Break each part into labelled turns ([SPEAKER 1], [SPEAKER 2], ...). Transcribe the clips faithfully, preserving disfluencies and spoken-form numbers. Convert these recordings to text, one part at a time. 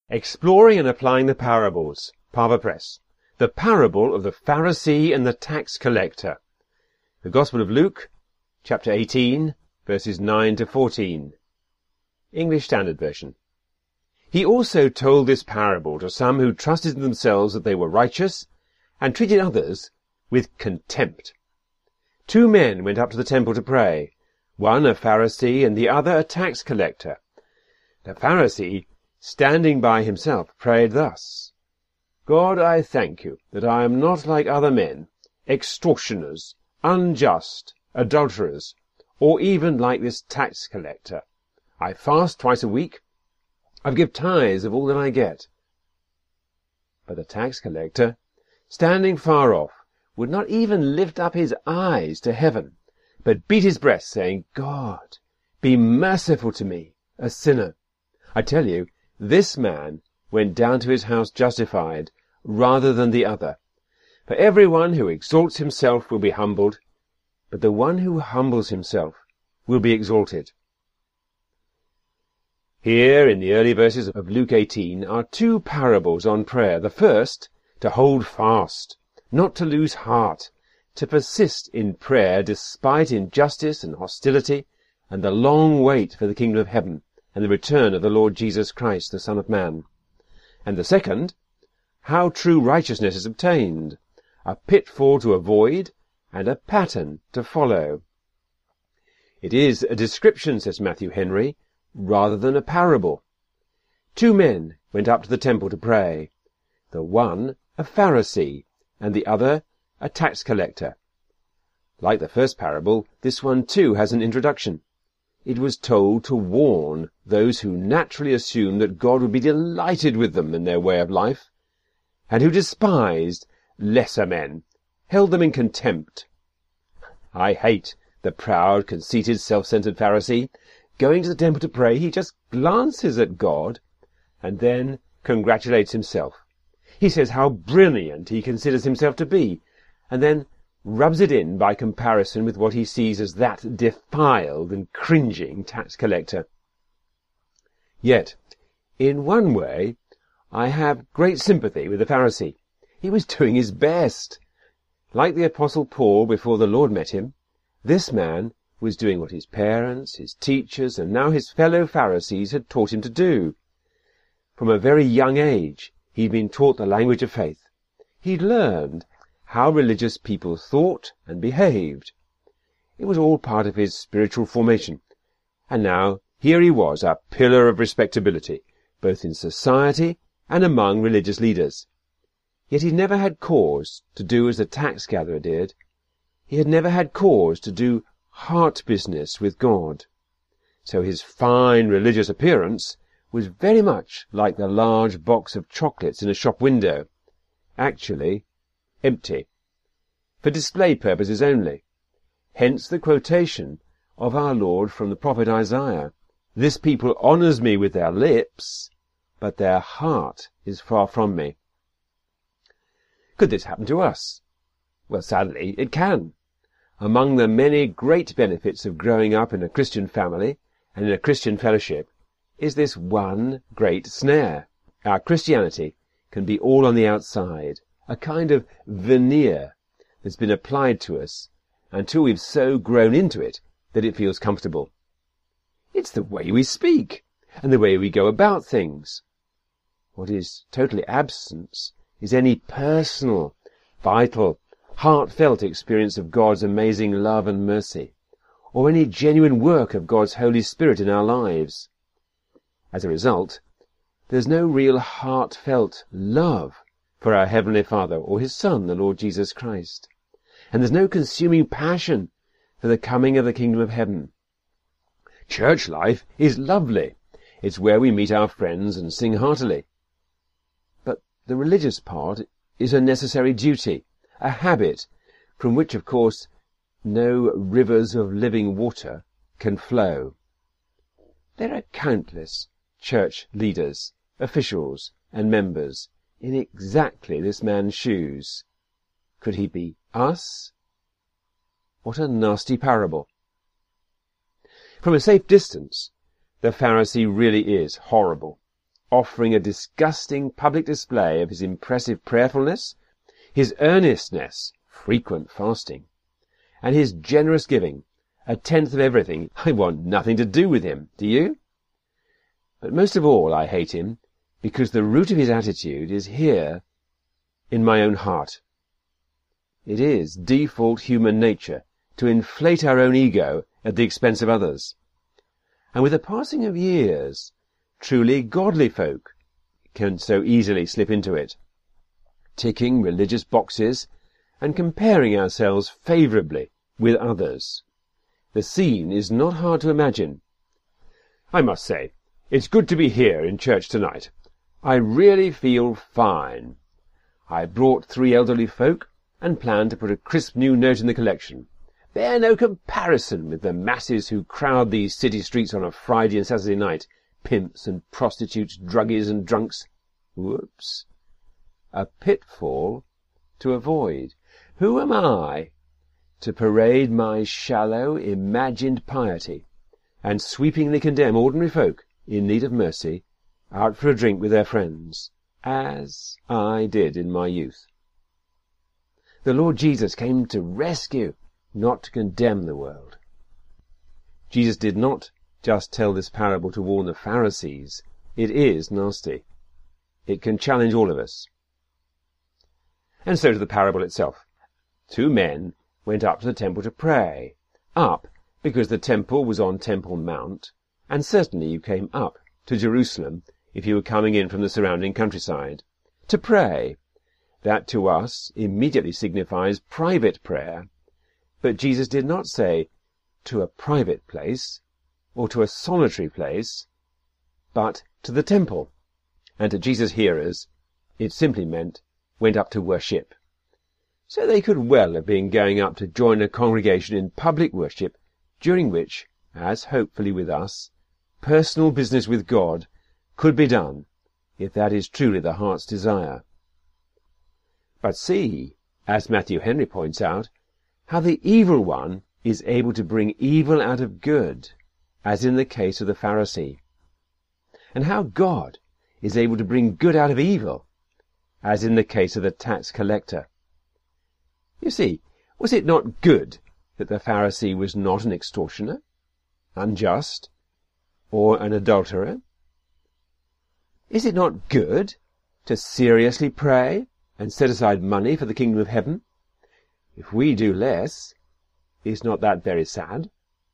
[SPEAKER 1] Exploring and Applying the Parables, Pava Press. The Parable of the Pharisee and the Tax Collector. The Gospel of Luke, chapter eighteen, verses nine to fourteen. English Standard Version. He also told this parable to some who trusted in themselves that they were righteous, and treated others with contempt. Two men went up to the temple to pray, one a Pharisee and the other a tax collector. The Pharisee, standing by himself, prayed thus: God, I thank you that I am not like other men, extortioners, unjust, adulterers, or even like this tax collector. I fast twice a week. I give tithes of all that I get. But the tax collector, standing far off, would not even lift up his eyes to heaven, but beat his breast, saying, God, be merciful to me, a sinner. I tell you, this man went down to his house justified rather than the other. For everyone who exalts himself will be humbled, but the one who humbles himself will be exalted. Here, in the early verses of Luke eighteen, are two parables on prayer. The first, to hold fast, not to lose heart, to persist in prayer despite injustice and hostility and the long wait for the kingdom of heaven and the return of the Lord Jesus Christ, the Son of Man. And the second, how true righteousness is obtained, a pitfall to avoid and a pattern to follow. It is a description, says Matthew Henry, rather than a parable. Two men went up to the temple to pray, the one a Pharisee and the other a tax collector. Like the first parable, this one too has an introduction. It was told to warn those who naturally assumed that God would be delighted with them and their way of life, and who despised lesser men, held them in contempt. I hate the proud, conceited, self-centered Pharisee. Going to the temple to pray, he just glances at God and then congratulates himself. He says how brilliant he considers himself to be, and then rubs it in by comparison with what he sees as that defiled and cringing tax collector. Yet, in one way, I have great sympathy with the Pharisee. He was doing his best. Like the Apostle Paul before the Lord met him, this man was doing what his parents, his teachers, and now his fellow Pharisees had taught him to do. From a very young age, he'd been taught the language of faith. He'd learned how religious people thought and behaved. It was all part of his spiritual formation. And now, here he was, a pillar of respectability, both in society and among religious leaders. Yet he never had cause to do as the tax gatherer did. He had never had cause to do heart business with God. So his fine religious appearance was very much like the large box of chocolates in a shop window. Actually, empty, for display purposes only. Hence the quotation of our Lord from the prophet Isaiah, "This people honours me with their lips, but their heart is far from me." Could this happen to us? Well, sadly, it can. Among the many great benefits of growing up in a Christian family and in a Christian fellowship is this one great snare. Our Christianity can be all on the outside, a kind of veneer that's been applied to us until we've so grown into it that it feels comfortable. It's the way we speak and the way we go about things. What is totally absent is any personal, vital, heartfelt experience of God's amazing love and mercy, or any genuine work of God's Holy Spirit in our lives. As a result, there's no real heartfelt love for our Heavenly Father or His Son, the Lord Jesus Christ. And there's no consuming passion for the coming of the kingdom of heaven. Church life is lovely. It's where we meet our friends and sing heartily. But the religious part is a necessary duty, a habit from which, of course, no rivers of living water can flow. There are countless church leaders, officials, and members in exactly this man's shoes. Could he be us? What a nasty parable. From a safe distance, the Pharisee really is horrible. offering a disgusting public display of his impressive prayerfulness, his earnestness, frequent fasting, and his generous giving, a tenth of everything, I want nothing to do with him, do you? But most of all I hate him because the root of his attitude is here in my own heart. It is default human nature to inflate our own ego at the expense of others. And with the passing of years, truly godly folk can so easily slip into it, ticking religious boxes and comparing ourselves favourably with others. The scene is not hard to imagine. I must say, it's good to be here in church tonight. I really feel fine. I brought three elderly folk and plan to put a crisp new note in the collection. Bear no comparison with the masses who crowd these city streets on a Friday and Saturday night, pimps and prostitutes, druggies and drunks. Whoops. A pitfall to avoid. Who am I to parade my shallow, imagined piety and sweepingly condemn ordinary folk in need of mercy out for a drink with their friends, as I did in my youth? The Lord Jesus came to rescue, not to condemn the world. Jesus did not just tell this parable to warn the Pharisees. It is nasty. It can challenge all of us. And so to the parable itself. Two men went up to the temple to pray. Up, because the temple was on Temple Mount, and certainly you came up to Jerusalem if you were coming in from the surrounding countryside. To pray. That to us immediately signifies private prayer. But Jesus did not say to a private place, or to a solitary place, but to the temple. And to Jesus' hearers, it simply meant went up to worship. So they could well have been going up to join a congregation in public worship, during which, as hopefully with us, personal business with God could be done, if that is truly the heart's desire. But see, as Matthew Henry points out, how the evil one is able to bring evil out of good, as in the case of the Pharisee, and how God is able to bring good out of evil, as in the case of the tax collector. You see, was it not good that the Pharisee was not an extortioner, unjust, or an adulterer? Is it not good to seriously pray and set aside money for the kingdom of heaven? If we do less, is not that very sad?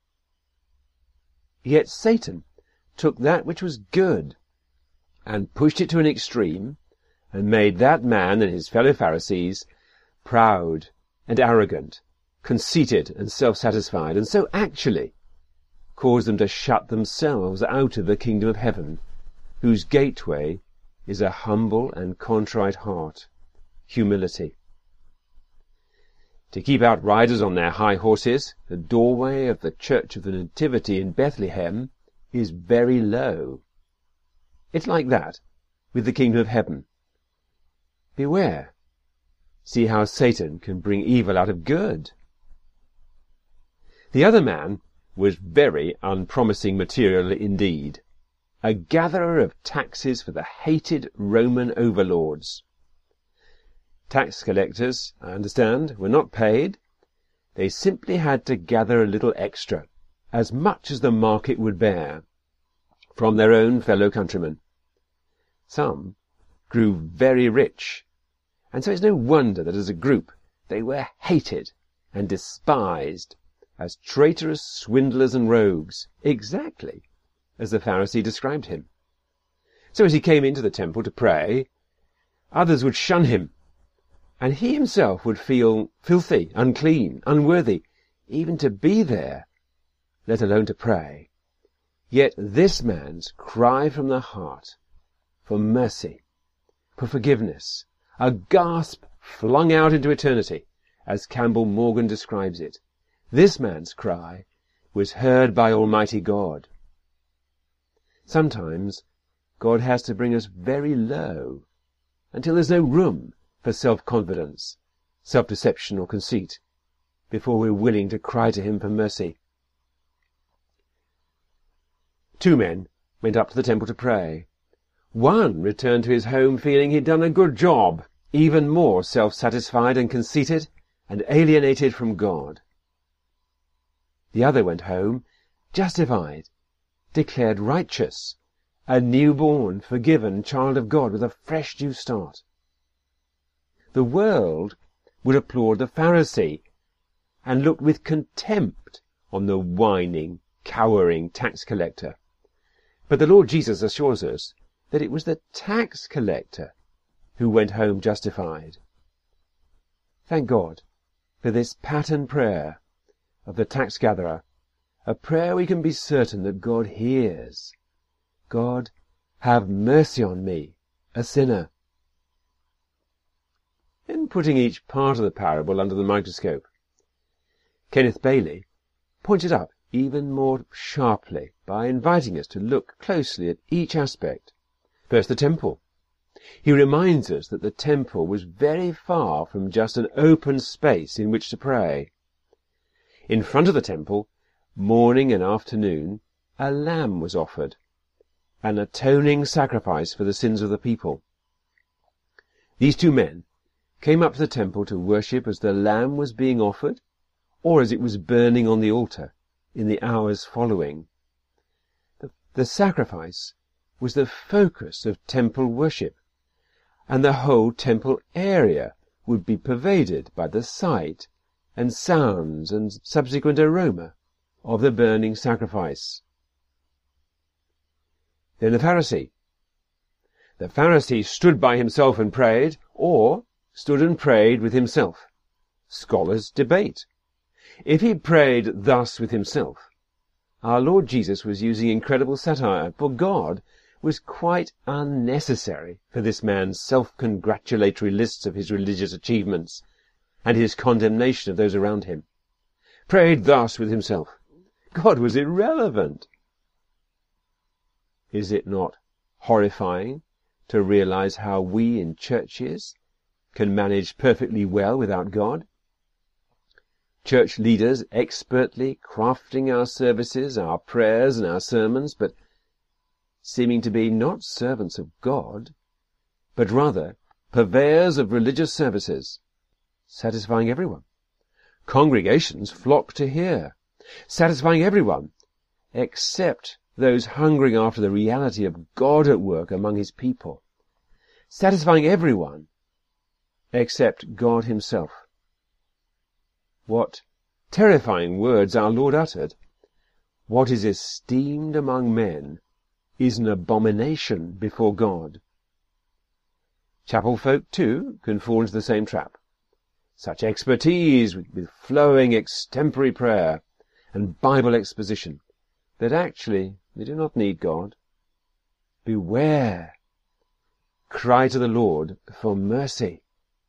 [SPEAKER 1] Yet Satan took that which was good and pushed it to an extreme, and made that man and his fellow Pharisees proud and arrogant, conceited and self-satisfied, and so actually caused them to shut themselves out of the kingdom of heaven, whose gateway is a humble and contrite heart, humility. To keep out riders on their high horses, the doorway of the Church of the Nativity in Bethlehem is very low. It's like that with the kingdom of heaven. Beware. See how Satan can bring evil out of good. The other man was very unpromising material indeed, a gatherer of taxes for the hated Roman overlords. Tax collectors, I understand, were not paid. They simply had to gather a little extra, as much as the market would bear, from their own fellow countrymen. Some grew very rich, and so it's no wonder that as a group they were hated and despised as traitorous swindlers and rogues, exactly as the Pharisee described him. So as he came into the temple to pray, others would shun him, and he himself would feel filthy, unclean, unworthy, even to be there, let alone to pray. Yet this man's cry from the heart for mercy, for forgiveness, a gasp flung out into eternity, as Campbell Morgan describes it, this man's cry was heard by Almighty God. Sometimes God has to bring us very low, until there's no room for self-confidence, self-deception or conceit, before we're willing to cry to him for mercy. Two men went up to the temple to pray. One returned to his home feeling he'd done a good job, even more self-satisfied and conceited and alienated from God. The other went home justified, declared righteous, a newborn, forgiven child of God with a fresh new start. The world would applaud the Pharisee and look with contempt on the whining, cowering tax collector. But the Lord Jesus assures us that it was the tax collector who went home justified. Thank God for this pattern prayer of the tax gatherer, a prayer we can be certain that God hears. God, have mercy on me, a sinner. In putting each part of the parable under the microscope, Kenneth Bailey points it up even more sharply by inviting us to look closely at each aspect. First, the temple. He reminds us that the temple was very far from just an open space in which to pray. In front of the temple, morning and afternoon, a lamb was offered, an atoning sacrifice for the sins of the people. These two men came up to the temple to worship as the lamb was being offered, or as it was burning on the altar in the hours following. The, the sacrifice was the focus of temple worship, and the whole temple area would be pervaded by the sight and sounds and subsequent aroma of the burning sacrifice. Then the Pharisee. The Pharisee stood by himself and prayed, or stood and prayed with himself. Scholars debate. If he prayed thus with himself, our Lord Jesus was using incredible satire, for God was quite unnecessary for this man's self-congratulatory lists of his religious achievements and his condemnation of those around him. Prayed thus with himself. God was irrelevant. Is it not horrifying to realize how we in churches can manage perfectly well without God? Church leaders expertly crafting our services, our prayers and our sermons, but seeming to be not servants of God, but rather purveyors of religious services, satisfying everyone. Congregations flock to hear, satisfying everyone, except those hungering after the reality of God at work among his people, satisfying everyone, except God himself. What terrifying words our Lord uttered! What is esteemed among men is an abomination before God. Chapel folk, too, can fall into the same trap. Such expertise with, with flowing extempore prayer and Bible exposition that actually they do not need God. Beware! Cry to the Lord for mercy.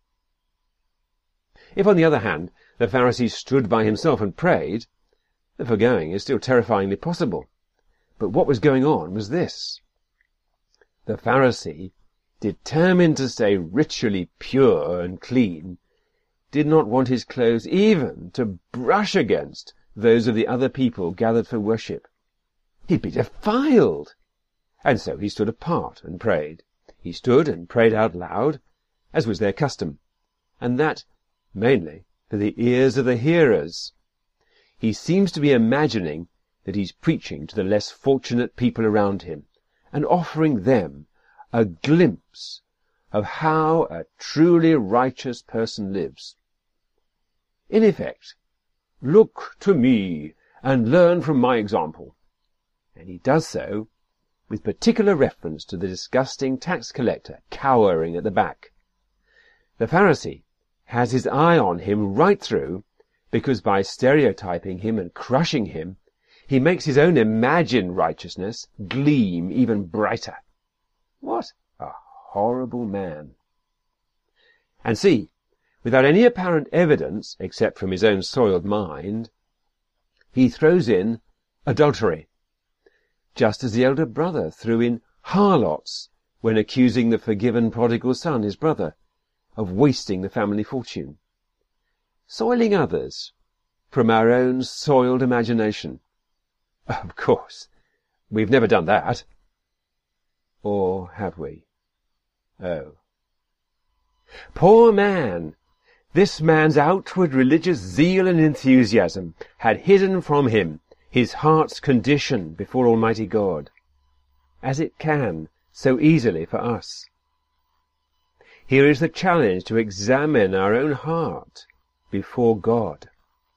[SPEAKER 1] If, on the other hand, the Pharisee stood by himself and prayed, the foregoing is still terrifyingly possible. But what was going on was this. The Pharisee, determined to stay ritually pure and clean, did not want his clothes even to brush against those of the other people gathered for worship. He'd be defiled. And so he stood apart and prayed. He stood and prayed out loud, as was their custom, and that mainly for the ears of the hearers. He seems to be imagining that he's preaching to the less fortunate people around him and offering them a glimpse of how a truly righteous person lives. In effect, look to me and learn from my example. And he does so with particular reference to the disgusting tax collector cowering at the back. The Pharisee has his eye on him right through, because by stereotyping him and crushing him, he makes his own imagined righteousness gleam even brighter. What a horrible man! And see, without any apparent evidence, except from his own soiled mind, he throws in adultery, just as the elder brother threw in harlots when accusing the forgiven prodigal son, his brother, of wasting the family fortune. Soiling others from our own soiled imagination. Of course, we've never done that. Or have we? Oh. Poor man! This man's outward religious zeal and enthusiasm had hidden from him his heart's condition before Almighty God, as it can so easily for us. Here is the challenge to examine our own heart before God.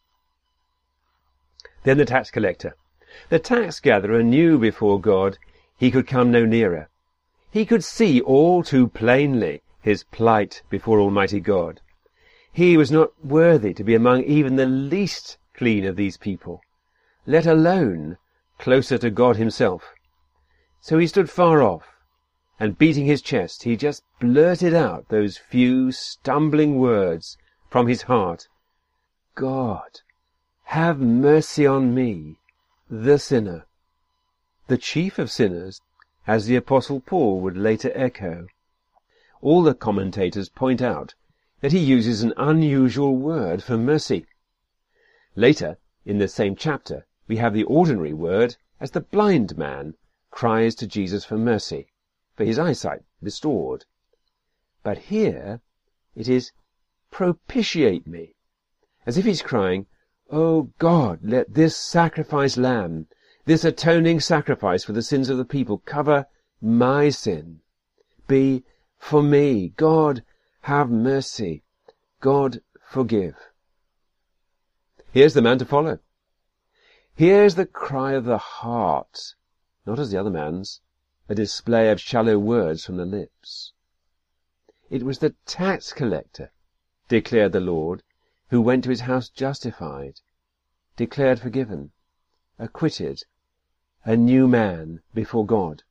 [SPEAKER 1] Then the tax collector. The tax gatherer knew before God he could come no nearer. He could see all too plainly his plight before Almighty God. He was not worthy to be among even the least clean of these people, let alone closer to God himself. So he stood far off, and beating his chest, he just blurted out those few stumbling words from his heart. God, have mercy on me, the sinner. The chief of sinners, as the Apostle Paul would later echo. All the commentators point out that he uses an unusual word for mercy. Later, in the same chapter, we have the ordinary word as the blind man cries to Jesus for mercy, for his eyesight restored. But here it is propitiate me, as if he's crying, "Oh God, let this sacrifice lamb, this atoning sacrifice for the sins of the people, cover my sin. Be for me. God, have mercy. God, forgive." Here's the man to follow. Here's the cry of the heart, not as the other man's, a display of shallow words from the lips. It was the tax collector, declared the Lord, who went to his house justified, declared forgiven, acquitted, a new man before God.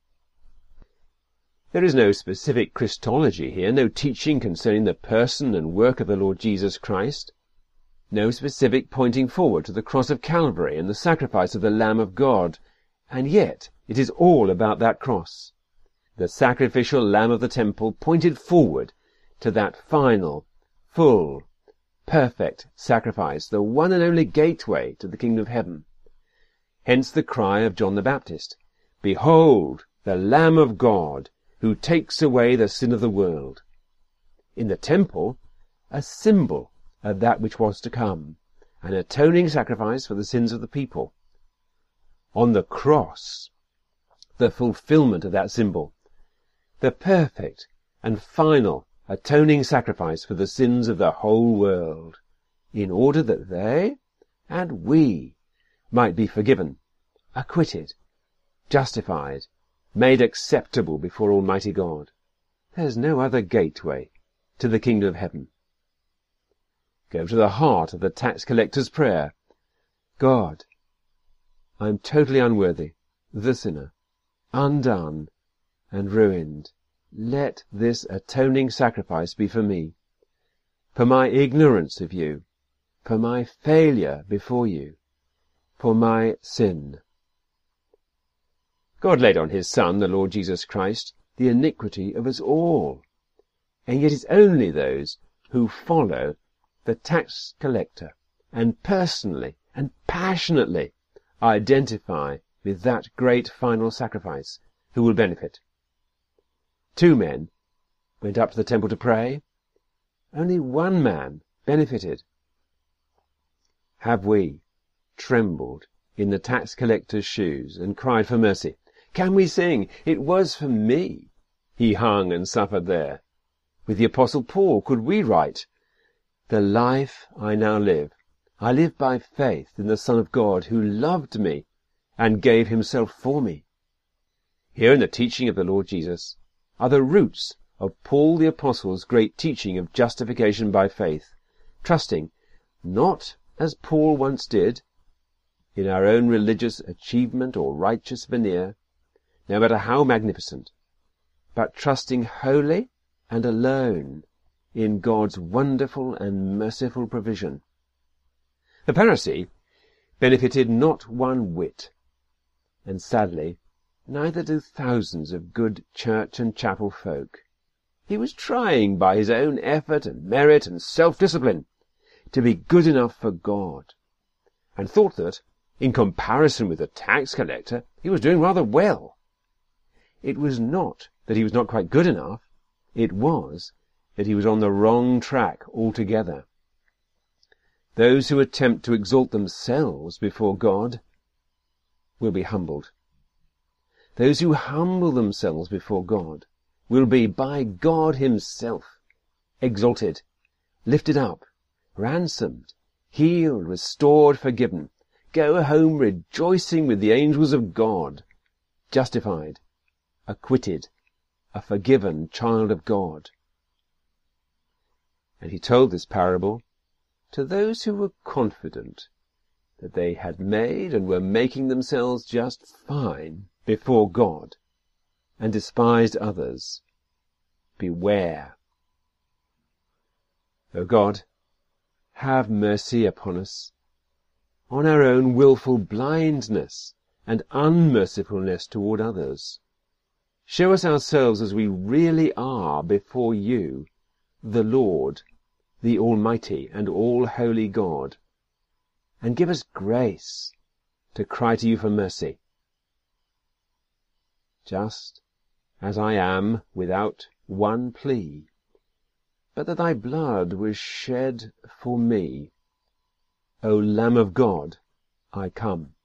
[SPEAKER 1] There is no specific Christology here, no teaching concerning the person and work of the Lord Jesus Christ, no specific pointing forward to the cross of Calvary and the sacrifice of the Lamb of God, and yet it is all about that cross. The sacrificial Lamb of the temple pointed forward to that final, full, perfect sacrifice, the one and only gateway to the kingdom of heaven. Hence the cry of John the Baptist, "Behold, the Lamb of God, who takes away the sin of the world." In the temple, a symbol of that which was to come, an atoning sacrifice for the sins of the people. On the cross, the fulfillment of that symbol, the perfect and final atoning sacrifice for the sins of the whole world, in order that they and we might be forgiven, acquitted, justified, made acceptable before Almighty God. There's no other gateway to the kingdom of heaven. Go to the heart of the tax collector's prayer. God, I am totally unworthy, the sinner, undone and ruined. Let this atoning sacrifice be for me, for my ignorance of you, for my failure before you, for my sin. God laid on his Son, the Lord Jesus Christ, the iniquity of us all, and yet it's only those who follow the tax collector and personally and passionately identify with that great final sacrifice who will benefit. Two men went up to the temple to pray. Only one man benefited. Have we trembled in the tax collector's shoes and cried for mercy? Can we sing, "It was for me he hung and suffered there"? With the Apostle Paul could we write, "The life I now live, I live by faith in the Son of God who loved me and gave himself for me"? Here in the teaching of the Lord Jesus are the roots of Paul the Apostle's great teaching of justification by faith, trusting, not as Paul once did, in our own religious achievement or righteous veneer, no matter how magnificent, but trusting wholly and alone in God's wonderful and merciful provision. The Pharisee benefited not one whit, and sadly, neither do thousands of good church and chapel folk. He was trying by his own effort and merit and self-discipline to be good enough for God, and thought that, in comparison with the tax collector, he was doing rather well. It was not that he was not quite good enough. It was that he was on the wrong track altogether. Those who attempt to exalt themselves before God will be humbled. Those who humble themselves before God will be, by God himself, exalted, lifted up, ransomed, healed, restored, forgiven. Go home rejoicing with the angels of God, justified, acquitted, a forgiven child of God. And he told this parable to those who were confident that they had made and were making themselves just fine before God, and despised others. Beware. O God, have mercy upon us, on our own wilful blindness and unmercifulness toward others. Show us ourselves as we really are before you, the Lord, the Almighty and all-holy God, and give us grace to cry to you for mercy. Just as I am without one plea, but that thy blood was shed for me, O Lamb of God, I come.